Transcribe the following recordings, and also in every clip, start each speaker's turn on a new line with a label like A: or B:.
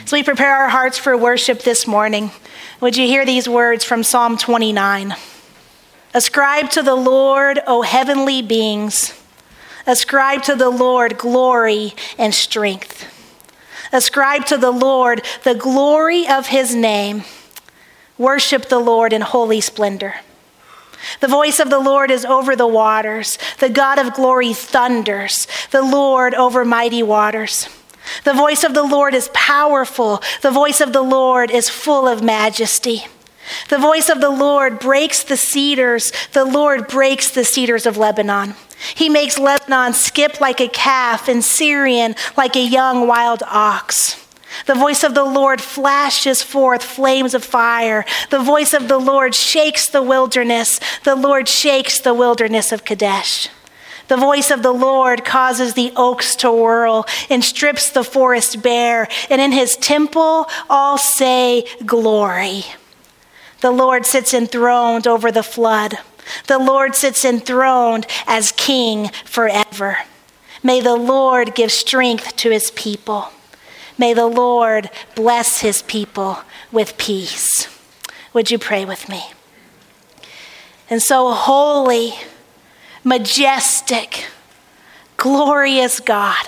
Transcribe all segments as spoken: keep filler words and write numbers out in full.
A: As we prepare our hearts for worship this morning, would you hear these words from Psalm twenty-nine? Ascribe to the Lord, O heavenly beings. Ascribe to the Lord glory and strength. Ascribe to the Lord the glory of his name. Worship the Lord in holy splendor. The voice of the Lord is over the waters. The God of glory thunders. The Lord over mighty waters. The voice of the Lord is powerful. The voice of the Lord is full of majesty. The voice of the Lord breaks the cedars. The Lord breaks the cedars of Lebanon. He makes Lebanon skip like a calf and Syrian like a young wild ox. The voice of the Lord flashes forth flames of fire. The voice of the Lord shakes the wilderness. The Lord shakes the wilderness of Kadesh. The voice of the Lord causes the oaks to whirl and strips the forest bare. And in his temple all say, glory. The Lord sits enthroned over the flood. The Lord sits enthroned as king forever. May the Lord give strength to his people. May the Lord bless his people with peace. Would you pray with me? And so holy, majestic, glorious God,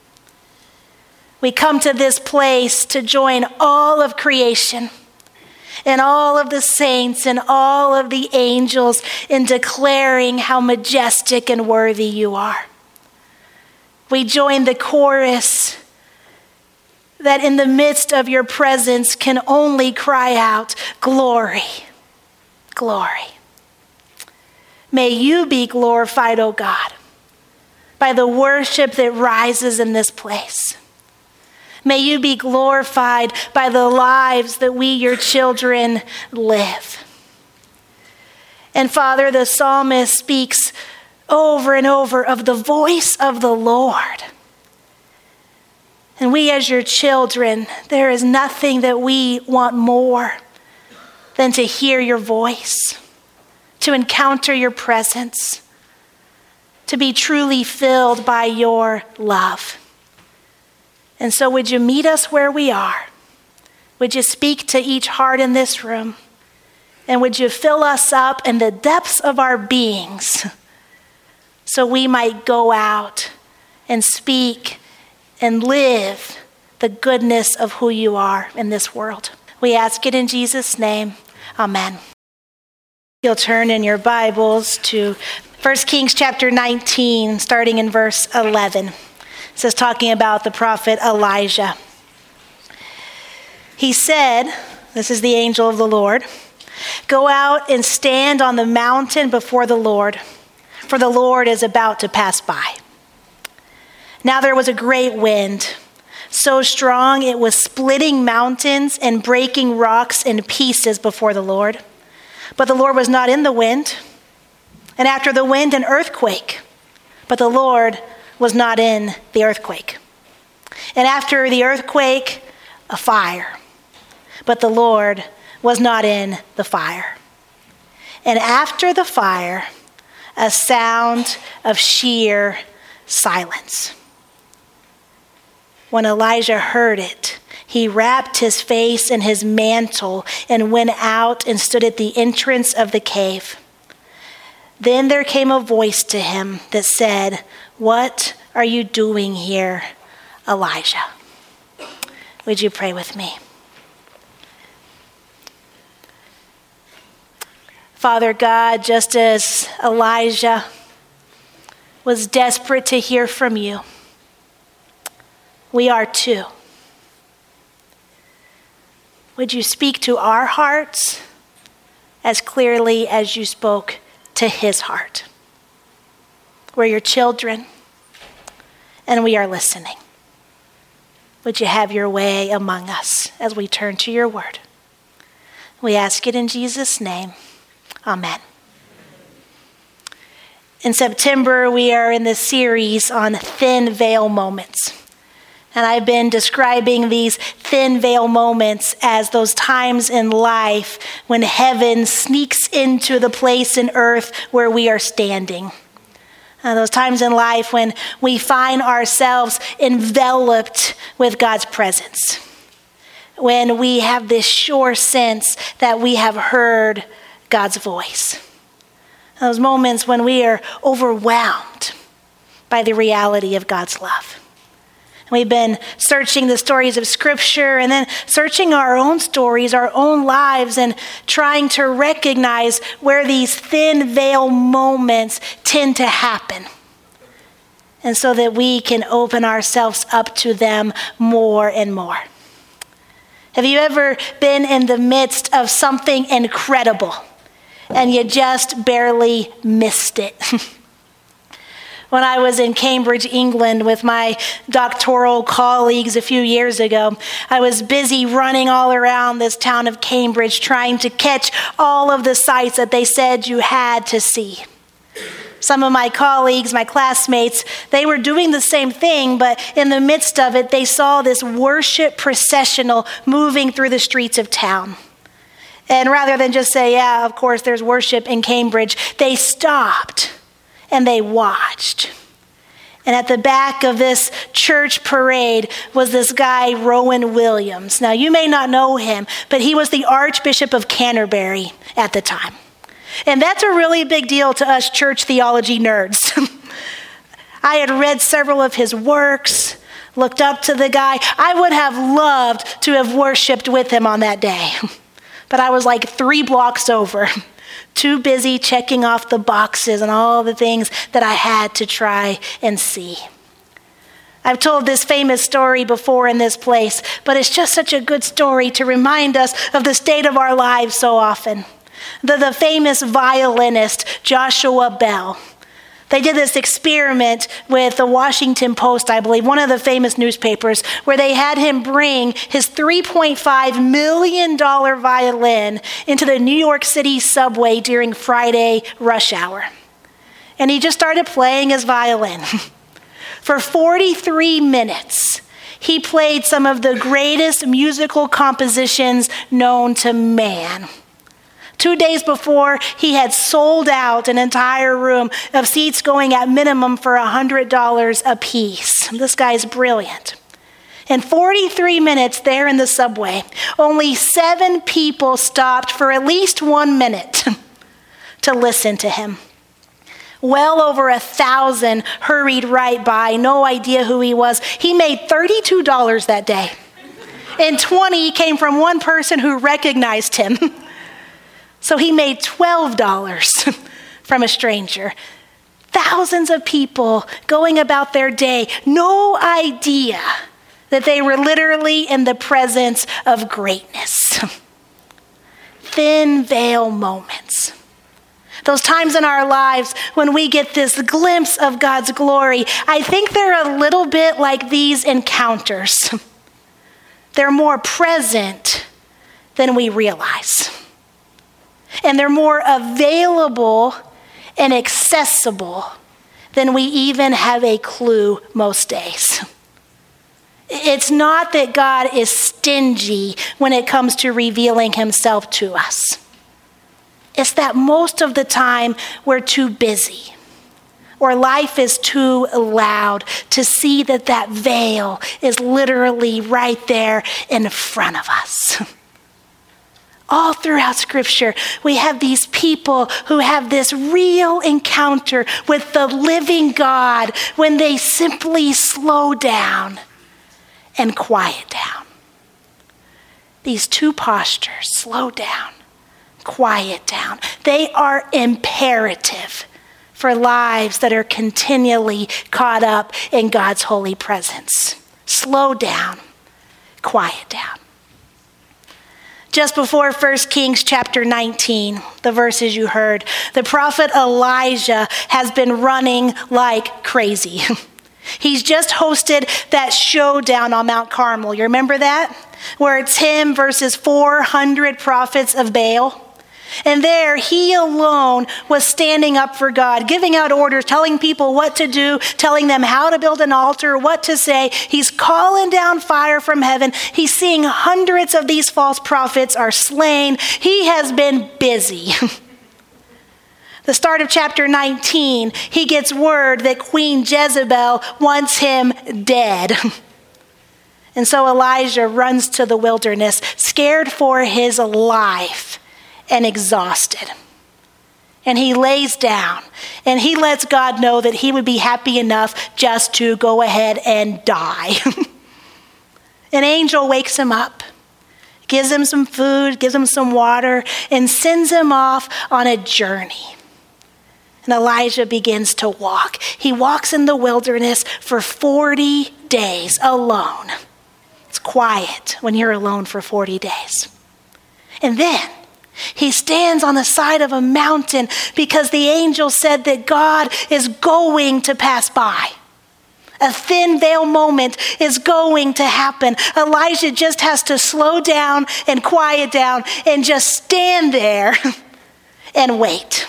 A: we come to this place to join all of creation and all of the saints and all of the angels in declaring how majestic and worthy you are. We join the chorus that in the midst of your presence can only cry out, glory, glory. May you be glorified, O God, by the worship that rises in this place. May you be glorified by the lives that we, your children, live. And Father, the psalmist speaks over and over of the voice of the Lord. And we as your children, there is nothing that we want more than to hear your voice, to encounter your presence, to be truly filled by your love. And so would you meet us where we are? Would you speak to each heart in this room? And would you fill us up in the depths of our beings so we might go out and speak and live the goodness of who you are in this world. We ask it in Jesus' name. Amen. You'll turn in your Bibles to First Kings chapter nineteen, starting in verse eleven. It says, talking about the prophet Elijah. He said, this is the angel of the Lord, go out and stand on the mountain before the Lord, for the Lord is about to pass by. Now there was a great wind, so strong it was splitting mountains and breaking rocks in pieces before the Lord. But the Lord was not in the wind. And after the wind, an earthquake. But the Lord was not in the earthquake. And after the earthquake, a fire. But the Lord was not in the fire. And after the fire, a sound of sheer silence. When Elijah heard it, he wrapped his face in his mantle and went out and stood at the entrance of the cave. Then there came a voice to him that said, what are you doing here, Elijah? Would you pray with me? Father God, just as Elijah was desperate to hear from you, we are too. Would you speak to our hearts as clearly as you spoke to his heart? We're your children, and we are listening. Would you have your way among us as we turn to your word? We ask it in Jesus' name. Amen. In September, we are in this series on thin veil moments. And I've been describing these thin veil moments as those times in life when heaven sneaks into the place in earth where we are standing. Uh, those times in life when we find ourselves enveloped with God's presence. when we have this sure sense that we have heard God's voice. Those moments when we are overwhelmed by the reality of God's love. We've been searching the stories of Scripture and then searching our own stories, our own lives, and trying to recognize where these thin veil moments tend to happen. And so that we can open ourselves up to them more and more. Have you ever been in the midst of something incredible and you just barely missed it? When I was in Cambridge, England with my doctoral colleagues a few years ago, I was busy running all around this town of Cambridge trying to catch all of the sights that they said you had to see. Some of my colleagues, my classmates, they were doing the same thing, but in the midst of it, they saw this worship processional moving through the streets of town. And rather than just say, yeah, of course, there's worship in Cambridge, they stopped and they watched. And at the back of this church parade was this guy, Rowan Williams. Now, you may not know him, but he was the Archbishop of Canterbury at the time. And that's a really big deal to us church theology nerds. I had read several of his works, looked up to the guy. I would have loved to have worshiped with him on that day. But I was like three blocks over, too busy checking off the boxes and all the things that I had to try and see. I've told this famous story before in this place, but it's just such a good story to remind us of the state of our lives so often. The, the famous violinist Joshua Bell. They did this experiment with the Washington Post, I believe, one of the famous newspapers, where they had him bring his three point five million dollars violin into the New York City subway during Friday rush hour. And he just started playing his violin. For forty-three minutes, he played some of the greatest musical compositions known to man. Two days before, he had sold out an entire room of seats going at minimum for one hundred dollars a piece. This guy's brilliant. In forty-three minutes there in the subway, only seven people stopped for at least one minute to listen to him. Well over a thousand hurried right by, no idea who he was. He made thirty-two dollars that day. And twenty came from one person who recognized him. So he made twelve dollars from a stranger. Thousands of people going about their day, no idea that they were literally in the presence of greatness. Thin veil moments. Those times in our lives when we get this glimpse of God's glory, I think they're a little bit like these encounters. They're more present than we realize. And they're more available and accessible than we even have a clue most days. It's not that God is stingy when it comes to revealing himself to us. It's that most of the time we're too busy or life is too loud to see that that veil is literally right there in front of us. All throughout Scripture, we have these people who have this real encounter with the living God when they simply slow down and quiet down. These two postures, slow down, quiet down, they are imperative for lives that are continually caught up in God's holy presence. Slow down, quiet down. Just before First Kings chapter nineteen, the verses you heard, the prophet Elijah has been running like crazy. He's just hosted that showdown on Mount Carmel. You remember that? Where it's him versus four hundred prophets of Baal. And there, he alone was standing up for God, giving out orders, telling people what to do, telling them how to build an altar, what to say. He's calling down fire from heaven. He's seeing hundreds of these false prophets are slain. He has been busy. The start of chapter nineteen, he gets word that Queen Jezebel wants him dead. And so Elijah runs to the wilderness, scared for his life and exhausted. And he lays down and he lets God know that he would be happy enough just to go ahead and die. An angel wakes him up, gives him some food, gives him some water, and sends him off on a journey. And Elijah begins to walk. He walks in the wilderness for forty days alone. It's quiet when you're alone for forty days. And then he stands on the side of a mountain because the angel said that God is going to pass by. A thin veil moment is going to happen. Elijah just has to slow down and quiet down and just stand there and wait.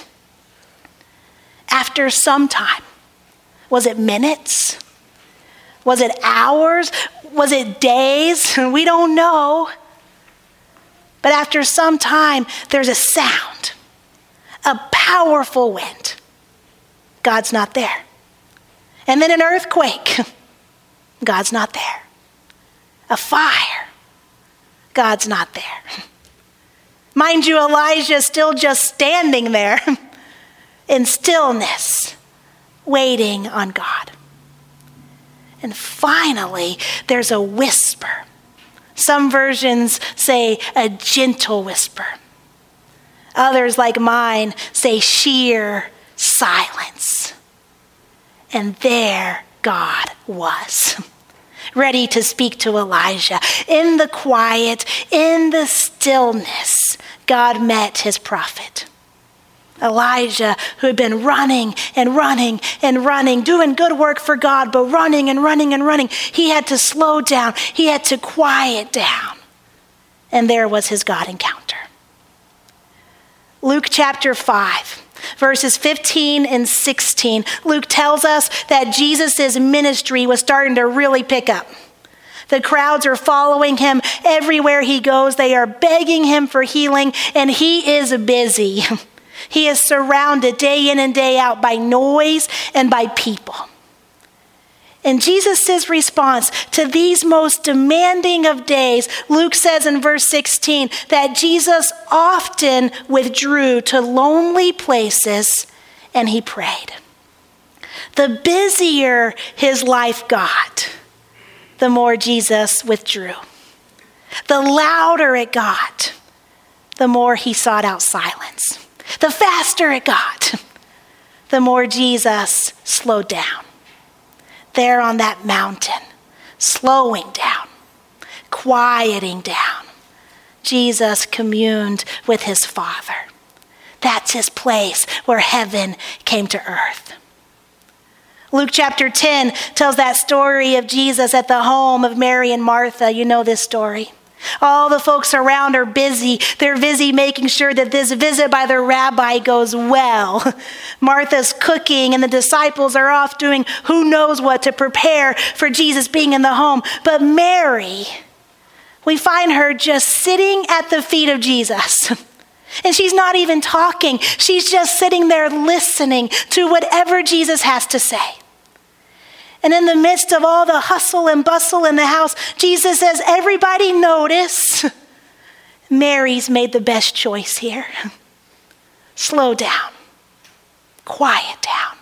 A: After some time, was it minutes? Was it hours? Was it days? We don't know. But after some time, there's a sound, a powerful wind. God's not there. And then an earthquake. God's not there. A fire. God's not there. Mind you, Elijah's still just standing there in stillness, waiting on God. And finally, there's a whisper. Some versions say a gentle whisper. Others, like mine, say sheer silence. And there God was, ready to speak to Elijah. In the quiet, in the stillness, God met his prophet. Elijah, who had been running and running and running, doing good work for God, but running and running and running. He had to slow down. He had to quiet down. And there was his God encounter. Luke chapter five, verses fifteen and sixteen. Luke tells us that Jesus' ministry was starting to really pick up. The crowds are following him everywhere he goes. They are begging him for healing, and he is busy. He is surrounded day in and day out by noise and by people. And Jesus' response to these most demanding of days, Luke says in verse sixteen, that Jesus often withdrew to lonely places and he prayed. The busier his life got, the more Jesus withdrew. The louder it got, the more he sought out silence. The faster it got, the more Jesus slowed down. There on that mountain, slowing down, quieting down, Jesus communed with his Father. That's his place where heaven came to earth. Luke chapter ten tells that story of Jesus at the home of Mary and Martha. You know this story. All the folks around are busy. They're busy making sure that this visit by the rabbi goes well. Martha's cooking and the disciples are off doing who knows what to prepare for Jesus being in the home. But Mary, we find her just sitting at the feet of Jesus. And she's not even talking. She's just sitting there listening to whatever Jesus has to say. And in the midst of all the hustle and bustle in the house, Jesus says, everybody notice, Mary's made the best choice here. Slow down. Quiet down.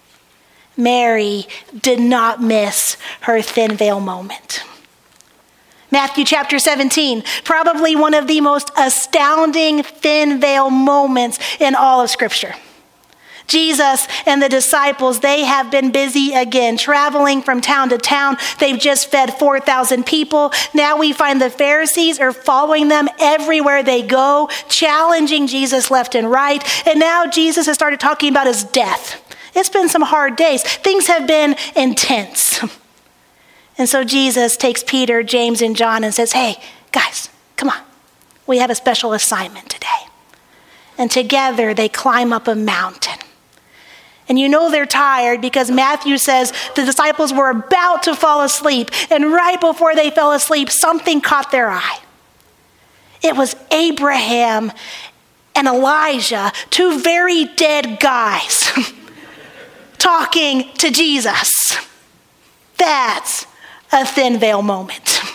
A: Mary did not miss her thin veil moment. Matthew chapter seventeen, probably one of the most astounding thin veil moments in all of Scripture. Jesus and the disciples, they have been busy again, traveling from town to town. They've just fed four thousand people. Now we find the Pharisees are following them everywhere they go, challenging Jesus left and right. And now Jesus has started talking about his death. It's been some hard days. Things have been intense. And so Jesus takes Peter, James, and John and says, hey, guys, come on. We have a special assignment today. And together they climb up a mountain. And you know they're tired because Matthew says the disciples were about to fall asleep. And right before they fell asleep, something caught their eye. It was Abraham and Elijah, two very dead guys, talking to Jesus. That's a thin veil moment.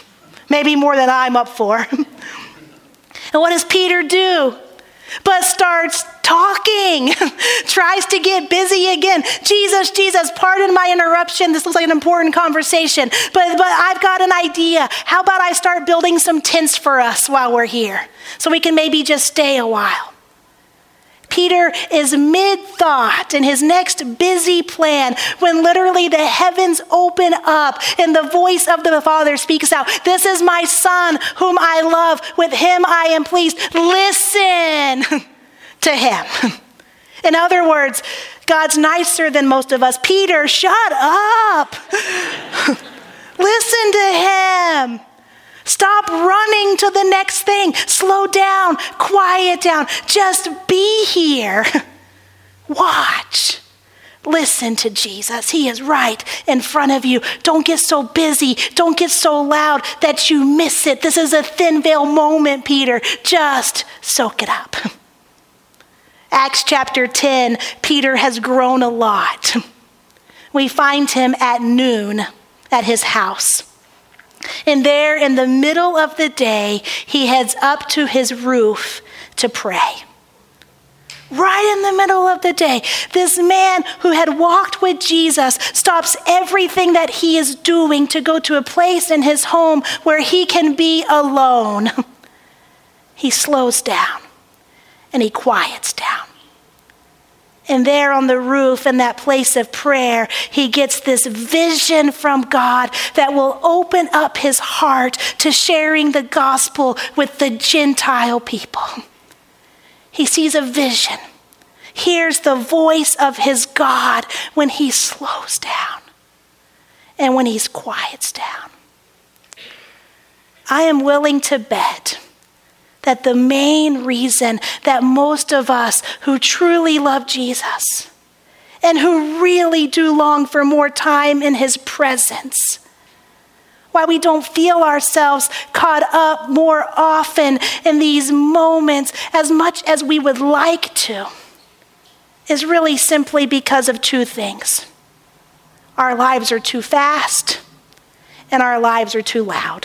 A: maybe more than I'm up for. And what does Peter do? But starts talking, tries to get busy again. Jesus, Jesus, pardon my interruption. This looks like an important conversation, but, but I've got an idea. How about I start building some tents for us while we're here so we can maybe just stay a while? Peter is mid-thought in his next busy plan when literally the heavens open up and the voice of the Father speaks out. This is my Son whom I love. With him I am pleased. Listen to him. In other words, God's nicer than most of us. Peter, shut up. Listen to him. Stop running to the next thing. Slow down, quiet down. Just be here. Watch. Listen to Jesus. He is right in front of you. Don't get so busy. Don't get so loud that you miss it. This is a thin veil moment, Peter. Just soak it up. Acts chapter ten, Peter has grown a lot. We find him at noon at his house. And there in the middle of the day, he heads up to his roof to pray. Right in the middle of the day, this man who had walked with Jesus stops everything that he is doing to go to a place in his home where he can be alone. He slows down and he quiets down. And there on the roof in that place of prayer, he gets this vision from God that will open up his heart to sharing the gospel with the Gentile people. He sees a vision, hears the voice of his God when he slows down and when he quiets down. I am willing to bet that the main reason that most of us who truly love Jesus and who really do long for more time in his presence, why we don't feel ourselves caught up more often in these moments as much as we would like to, is really simply because of two things. Our lives are too fast and our lives are too loud.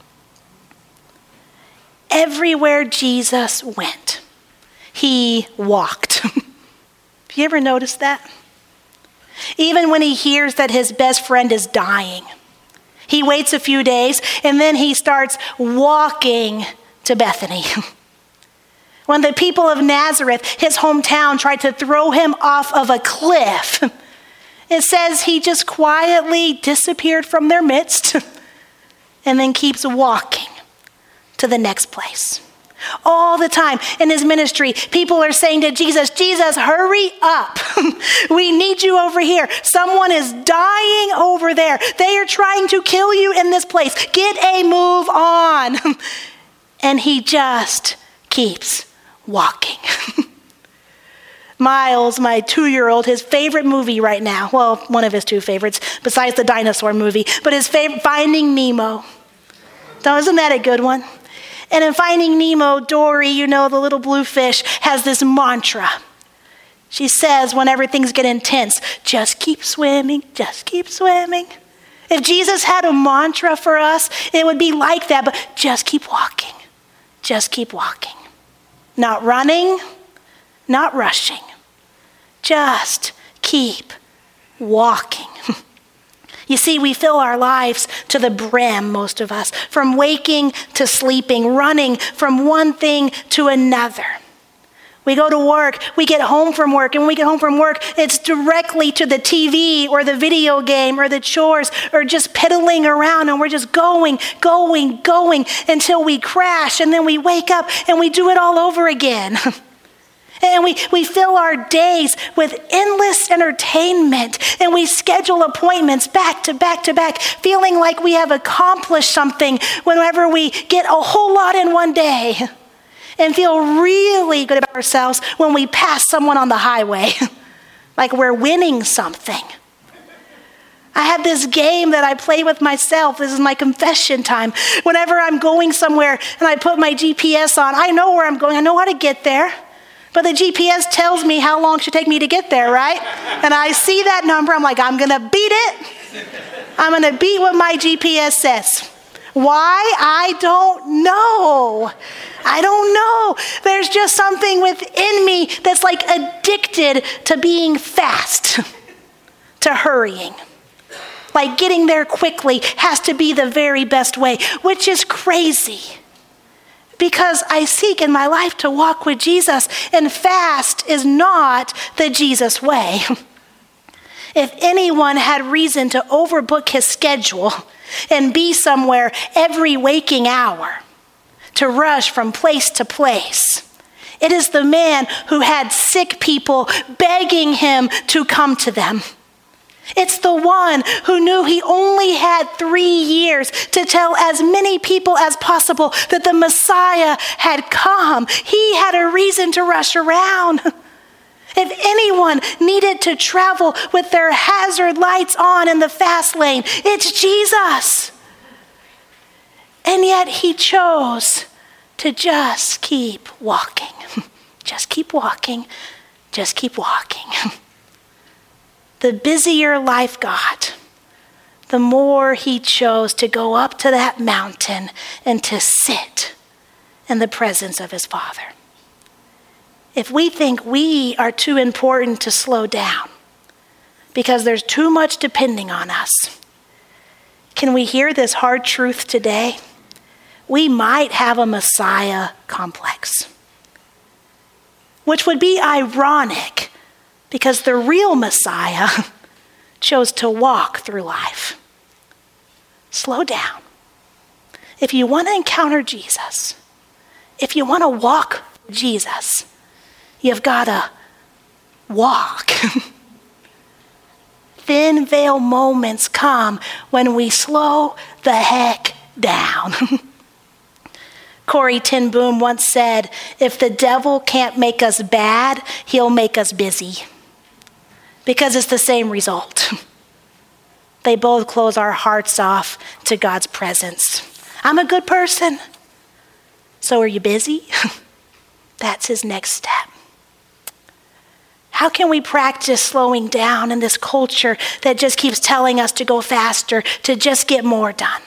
A: Everywhere Jesus went, he walked. Have you ever noticed that? Even when he hears that his best friend is dying, he waits a few days and then he starts walking to Bethany. When the people of Nazareth, his hometown, tried to throw him off of a cliff, it says he just quietly disappeared from their midst and then keeps walking to the next place. All the time in his ministry, people are saying to Jesus, Jesus, hurry up. We need you over here. Someone is dying over there. They are trying to kill you in this place. Get a move on. And he just keeps walking. Miles, my two-year-old, his favorite movie right now, well, one of his two favorites, besides the dinosaur movie, but his favorite, Finding Nemo. So isn't that a good one? And in Finding Nemo, Dory, you know, the little blue fish, has this mantra. She says whenever things get intense, just keep swimming, just keep swimming. If Jesus had a mantra for us, it would be like that, but just keep walking, just keep walking. Not running, not rushing, just keep walking. You see, we fill our lives to the brim, most of us, from waking to sleeping, running from one thing to another. We go to work, we get home from work, and when we get home from work, it's directly to the T V or the video game or the chores or just piddling around, and we're just going, going, going until we crash, and then we wake up and we do it all over again. And we, we fill our days with endless entertainment, and we schedule appointments back to back to back, feeling like we have accomplished something whenever we get a whole lot in one day, and feel really good about ourselves when we pass someone on the highway, like we're winning something. I have this game that I play with myself. This is my confession time. Whenever I'm going somewhere and I put my G P S on, I know where I'm going. I know how to get there. But the G P S tells me how long it should take me to get there, right? And I see that number. I'm like, I'm going to beat it. I'm going to beat what my G P S says. Why? I don't know. I don't know. There's just something within me that's like addicted to being fast, to hurrying. Like getting there quickly has to be the very best way, which is crazy. Because I seek in my life to walk with Jesus, and fast is not the Jesus way. If anyone had reason to overbook his schedule and be somewhere every waking hour, to rush from place to place, it is the man who had sick people begging him to come to them. It's the one who knew he only had three years to tell as many people as possible that the Messiah had come. He had a reason to rush around. If anyone needed to travel with their hazard lights on in the fast lane, it's Jesus. And yet he chose to just keep walking. Just keep walking. Just keep walking. The busier life got, the more he chose to go up to that mountain and to sit in the presence of his Father. If we think we are too important to slow down because there's too much depending on us, can we hear this hard truth today? We might have a Messiah complex, which would be ironic because the real Messiah chose to walk through life. Slow down. If you want to encounter Jesus, if you want to walk with Jesus, you've got to walk. Thin veil moments come when we slow the heck down. Corrie ten Boom once said, if the devil can't make us bad, he'll make us busy. Because it's the same result. They both close our hearts off to God's presence. I'm a good person. So are you busy? That's his next step. How can we practice slowing down in this culture that just keeps telling us to go faster, to just get more done?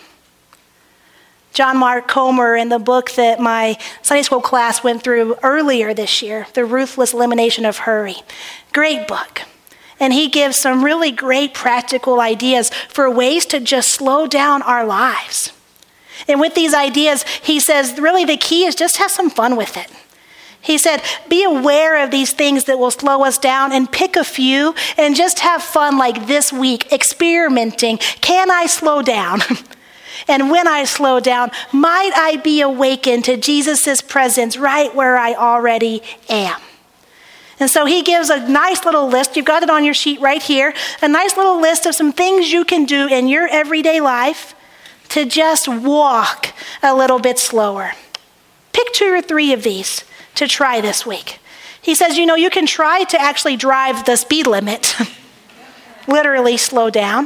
A: John Mark Comer, in the book that my Sunday school class went through earlier this year, The Ruthless Elimination of Hurry. Great book. And he gives some really great practical ideas for ways to just slow down our lives. And with these ideas, he says, really the key is just have some fun with it. He said, be aware of these things that will slow us down and pick a few and just have fun like this week, experimenting. Can I slow down? And when I slow down, might I be awakened to Jesus' presence right where I already am? And so he gives a nice little list. You've got it on your sheet right here. A nice little list of some things you can do in your everyday life to just walk a little bit slower. Pick two or three of these to try this week. He says, you know, you can try to actually drive the speed limit. Literally slow down.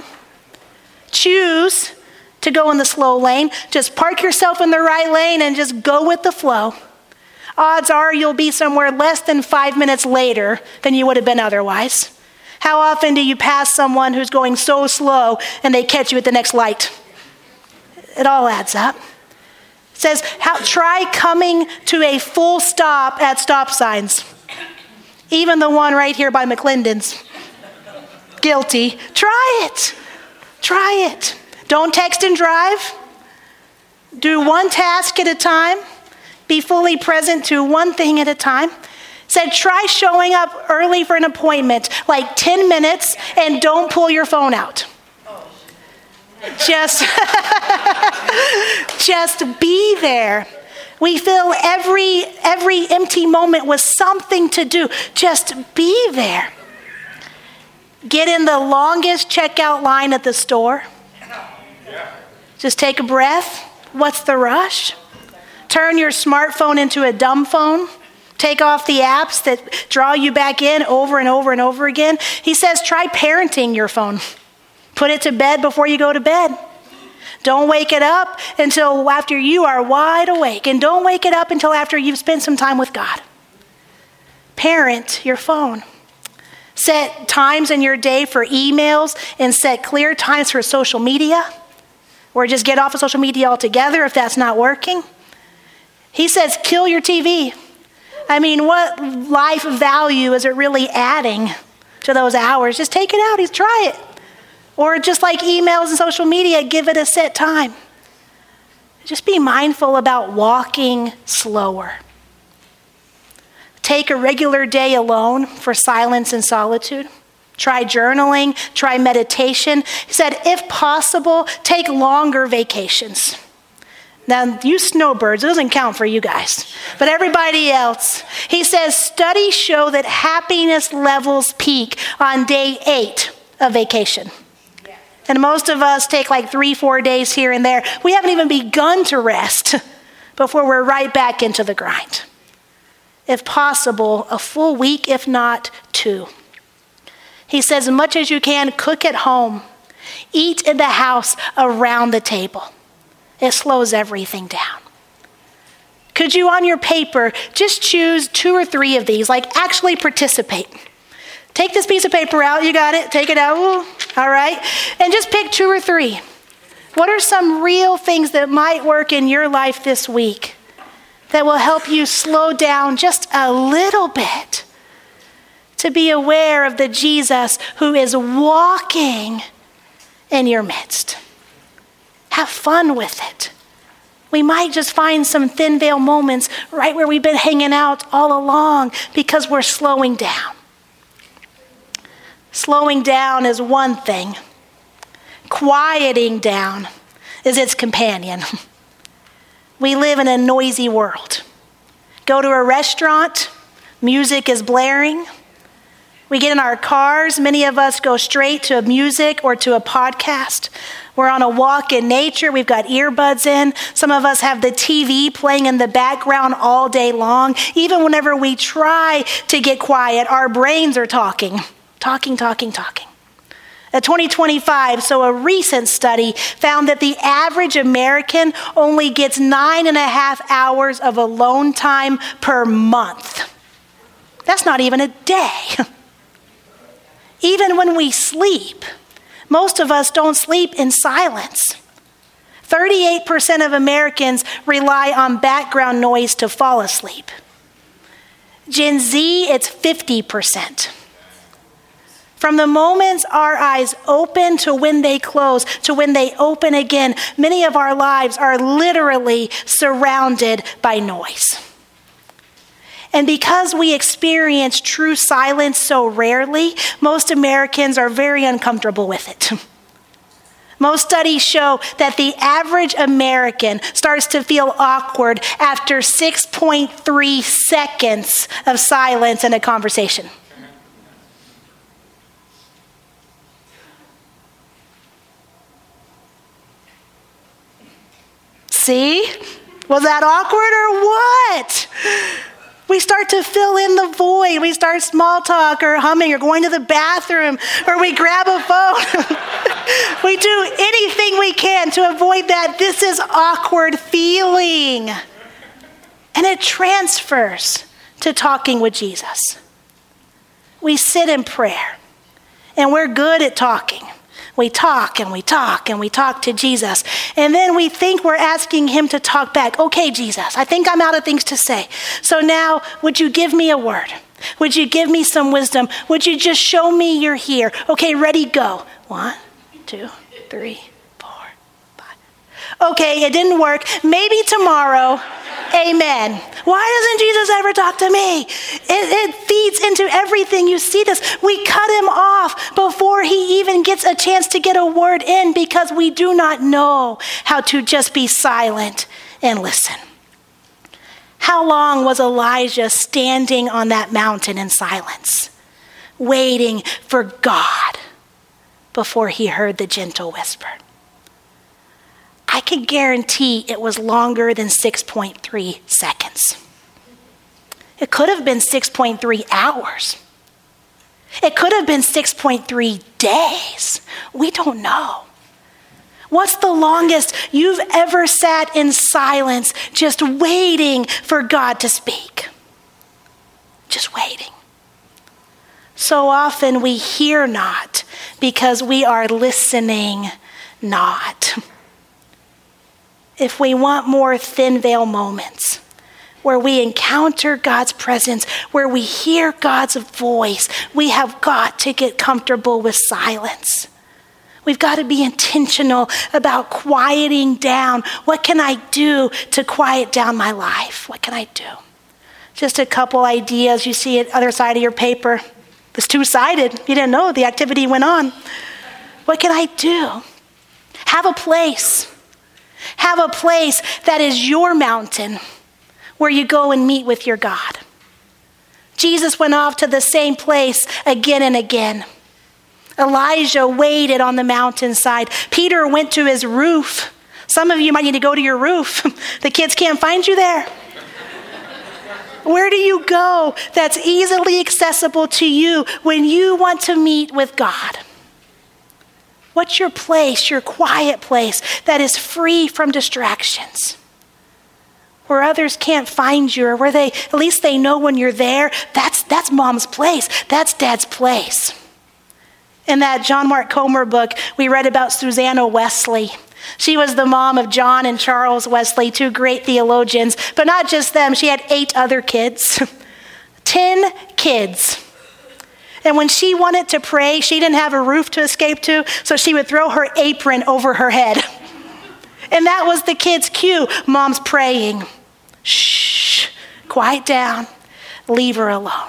A: Choose to go in the slow lane. Just park yourself in the right lane and just go with the flow. Odds are you'll be somewhere less than five minutes later than you would have been otherwise. How often do you pass someone who's going so slow and they catch you at the next light? It all adds up. It says, how, try coming to a full stop at stop signs. Even the one right here by McClendon's. Guilty. Try it. Try it. Don't text and drive. Do one task at a time. Be fully present to one thing at a time. Said, try showing up early for an appointment, like ten minutes, and don't pull your phone out. Just, just be there. We fill every, every empty moment with something to do. Just be there. Get in the longest checkout line at the store. Just take a breath. What's the rush? Turn your smartphone into a dumb phone. Take off the apps that draw you back in over and over and over again. He says, try parenting your phone. Put it to bed before you go to bed. Don't wake it up until after you are wide awake. And don't wake it up until after you've spent some time with God. Parent your phone. Set times in your day for emails and set clear times for social media. Or just get off of social media altogether if that's not working. He says, kill your T V. I mean, what life value is it really adding to those hours? Just take it out. He's try it. Or just like emails and social media, give it a set time. Just be mindful about walking slower. Take a regular day alone for silence and solitude. Try journaling, try meditation. He said, if possible, take longer vacations. Now, you snowbirds, it doesn't count for you guys, but everybody else. He says, studies show that happiness levels peak on day eight of vacation. Yeah. And most of us take like three, four days here and there. We haven't even begun to rest before we're right back into the grind. If possible, a full week, if not two. He says, as much as you can, cook at home. Eat in the house around the table. It slows everything down. Could you, on your paper, just choose two or three of these, like actually participate? Take this piece of paper out. You got it. Take it out. Ooh, all right. And just pick two or three. What are some real things that might work in your life this week that will help you slow down just a little bit to be aware of the Jesus who is walking in your midst? Have fun with it. We might just find some thin veil moments right where we've been hanging out all along because we're slowing down. Slowing down is one thing. Quieting down is its companion. We live in a noisy world. Go to a restaurant, music is blaring. We get in our cars, many of us go straight to music or to a podcast. We're on a walk in nature, we've got earbuds in. Some of us have the T V playing in the background all day long. Even whenever we try to get quiet, our brains are talking, talking, talking, talking. A twenty twenty-five, so a recent study, found that the average American only gets nine and a half hours of alone time per month. That's not even a day. Even when we sleep, most of us don't sleep in silence. thirty-eight percent of Americans rely on background noise to fall asleep. Gen Z, it's fifty percent. From the moments our eyes open to when they close, to when they open again, many of our lives are literally surrounded by noise. And because we experience true silence so rarely, most Americans are very uncomfortable with it. Most studies show that the average American starts to feel awkward after six point three seconds of silence in a conversation. See? Was that awkward or what? We start to fill in the void. We start small talk or humming or going to the bathroom or we grab a phone. We do anything we can to avoid that this is awkward feeling. And it transfers to talking with Jesus. We sit in prayer and we're good at talking. We talk and we talk and we talk to Jesus. And then we think we're asking him to talk back. Okay, Jesus, I think I'm out of things to say. So now, would you give me a word? Would you give me some wisdom? Would you just show me you're here? Okay, ready, go. One, two, three, four, five. Okay, it didn't work. Maybe tomorrow. Amen. Why doesn't Jesus ever talk to me? It, it feeds into everything. You see this. We cut him off before he even gets a chance to get a word in because we do not know how to just be silent and listen. How long was Elijah standing on that mountain in silence, waiting for God before he heard the gentle whisper? I can guarantee it was longer than six point three seconds. It could have been six point three hours. It could have been six point three days. We don't know. What's the longest you've ever sat in silence just waiting for God to speak? Just waiting. So often we hear not because we are listening not. if we want more thin veil moments where we encounter God's presence, where we hear God's voice, we have got to get comfortable with silence. We've got to be intentional about quieting down. What can I do to quiet down my life? What can I do? Just a couple ideas you see at the other side of your paper. It's two-sided. You didn't know the activity went on. What can I do? Have a place. Have a place that is your mountain where you go and meet with your God. Jesus went off to the same place again and again. Elijah waited on the mountainside. Peter went to his roof. Some of you might need to go to your roof. The kids can't find you there. Where do you go that's easily accessible to you when you want to meet with God? What's your place, your quiet place that is free from distractions? Where others can't find you, or where they, at least they know when you're there, that's, that's mom's place, that's dad's place. In that John Mark Comer book, we read about Susanna Wesley. She was the mom of John and Charles Wesley, two great theologians, but not just them. She had eight other kids, ten kids. And when she wanted to pray, she didn't have a roof to escape to, so she would throw her apron over her head. And that was the kids' cue. Mom's praying. Shh, quiet down, leave her alone.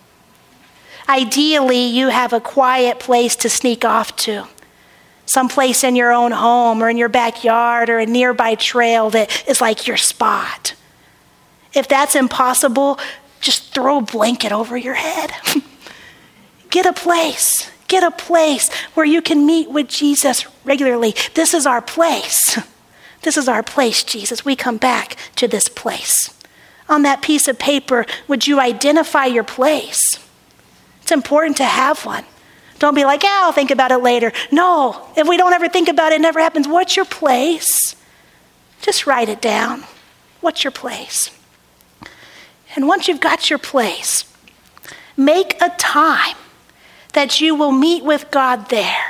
A: Ideally, you have a quiet place to sneak off to. Someplace in your own home or in your backyard or a nearby trail that is like your spot. If that's impossible, just throw a blanket over your head. Get a place. Get a place where you can meet with Jesus regularly. This is our place. This is our place, Jesus. We come back to this place. On that piece of paper, would you identify your place? It's important to have one. Don't be like, yeah, I'll think about it later. No, if we don't ever think about it, it never happens. What's your place? Just write it down. What's your place? And once you've got your place, make a time that you will meet with God there.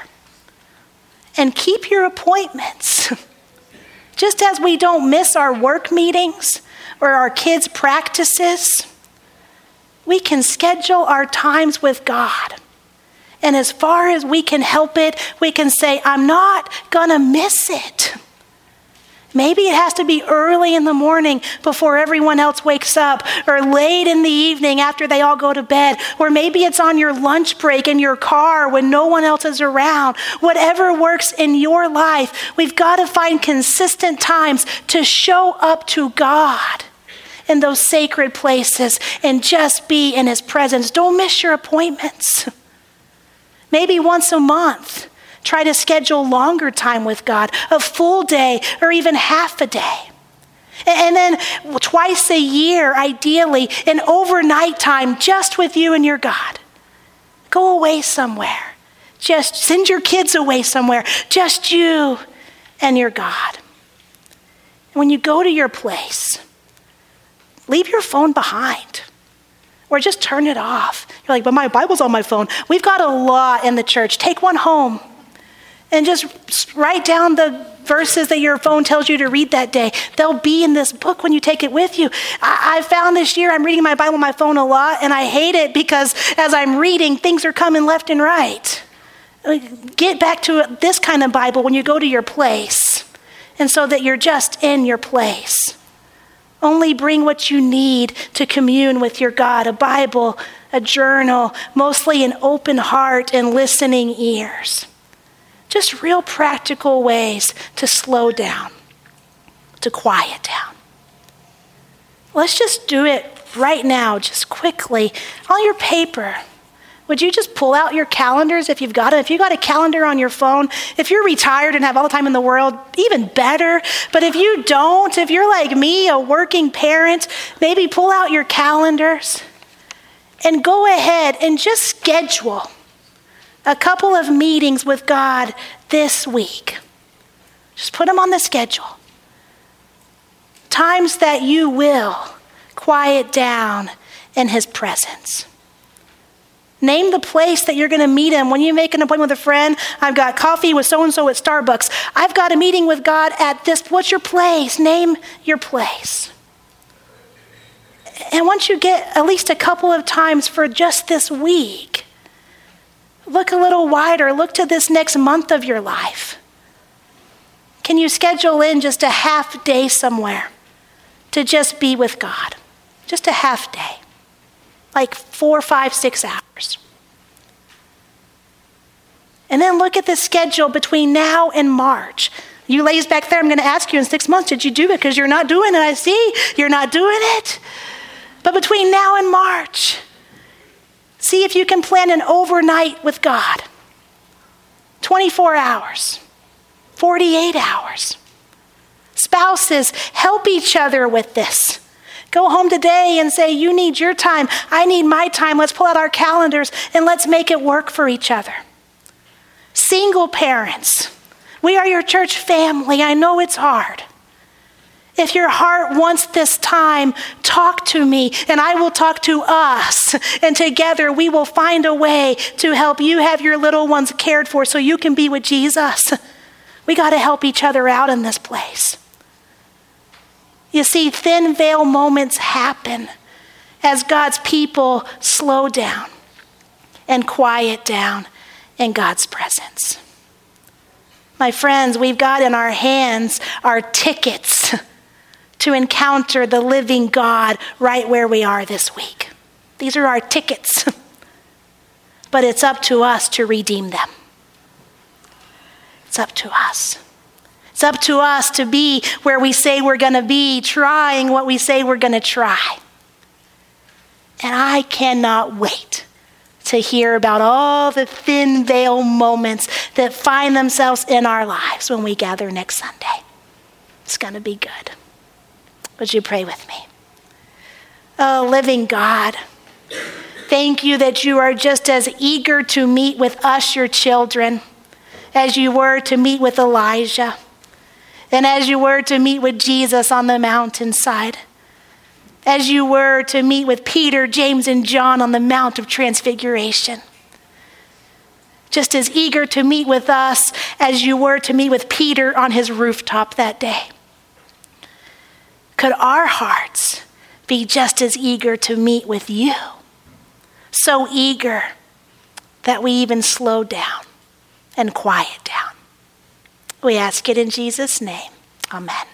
A: And keep your appointments. Just as we don't miss our work meetings or our kids' practices, we can schedule our times with God. And as far as we can help it, we can say, I'm not gonna miss it. Maybe it has to be early in the morning before everyone else wakes up, or late in the evening after they all go to bed, or maybe it's on your lunch break in your car when no one else is around. Whatever works in your life, we've got to find consistent times to show up to God in those sacred places and just be in his presence. Don't miss your appointments. Maybe once a month, try to schedule longer time with God, a full day or even half a day. And then twice a year, ideally, an overnight time just with you and your God. Go away somewhere. Just send your kids away somewhere. Just you and your God. When you go to your place, leave your phone behind. Or just turn it off. You're like, but my Bible's on my phone. We've got a law in the church. Take one home. And just write down the verses that your phone tells you to read that day. They'll be in this book when you take it with you. I, I found this year I'm reading my Bible on my phone a lot, and I hate it because as I'm reading, things are coming left and right. Get back to this kind of Bible when you go to your place, and so that you're just in your place. Only bring what you need to commune with your God, a Bible, a journal, mostly an open heart and listening ears. Just real practical ways to slow down, to quiet down. Let's just do it right now, just quickly. On your paper, would you just pull out your calendars if you've got it? If you've got a calendar on your phone, if you're retired and have all the time in the world, even better. But if you don't, if you're like me, a working parent, maybe pull out your calendars and go ahead and just schedule a couple of meetings with God this week. Just put them on the schedule. Times that you will quiet down in his presence. Name the place that you're going to meet him. When you make an appointment with a friend, I've got coffee with so-and-so at Starbucks. I've got a meeting with God at this. What's your place? Name your place. And once you get at least a couple of times for just this week, look a little wider. Look to this next month of your life. Can you schedule in just a half day somewhere to just be with God? Just a half day. Like four, five, six hours. And then look at the schedule between now and March. You ladies back there, I'm going to ask you in six months, did you do it? Because you're not doing it. I see you're not doing it. But between now and March, see if you can plan an overnight with God. twenty-four hours, forty-eight hours. Spouses, help each other with this. Go home today and say, you need your time, I need my time. Let's pull out our calendars and let's make it work for each other. Single parents, we are your church family. I know it's hard. If your heart wants this time, talk to me and I will talk to us. And together we will find a way to help you have your little ones cared for so you can be with Jesus. We got to help each other out in this place. You see, thin veil moments happen as God's people slow down and quiet down in God's presence. My friends, we've got in our hands our tickets to encounter the living God right where we are this week. These are our tickets, but it's up to us to redeem them. It's up to us. It's up to us to be where we say we're going to be, trying what we say we're going to try. And I cannot wait to hear about all the thin veil moments that find themselves in our lives when we gather next Sunday. It's going to be good. Would you pray with me? Oh, living God, thank you that you are just as eager to meet with us, your children, as you were to meet with Elijah. And as you were to meet with Jesus on the mountainside, as you were to meet with Peter, James, and John on the Mount of Transfiguration, just as eager to meet with us as you were to meet with Peter on his rooftop that day. Could our hearts be just as eager to meet with you? So eager that we even slow down and quiet down. We ask it in Jesus' name. Amen.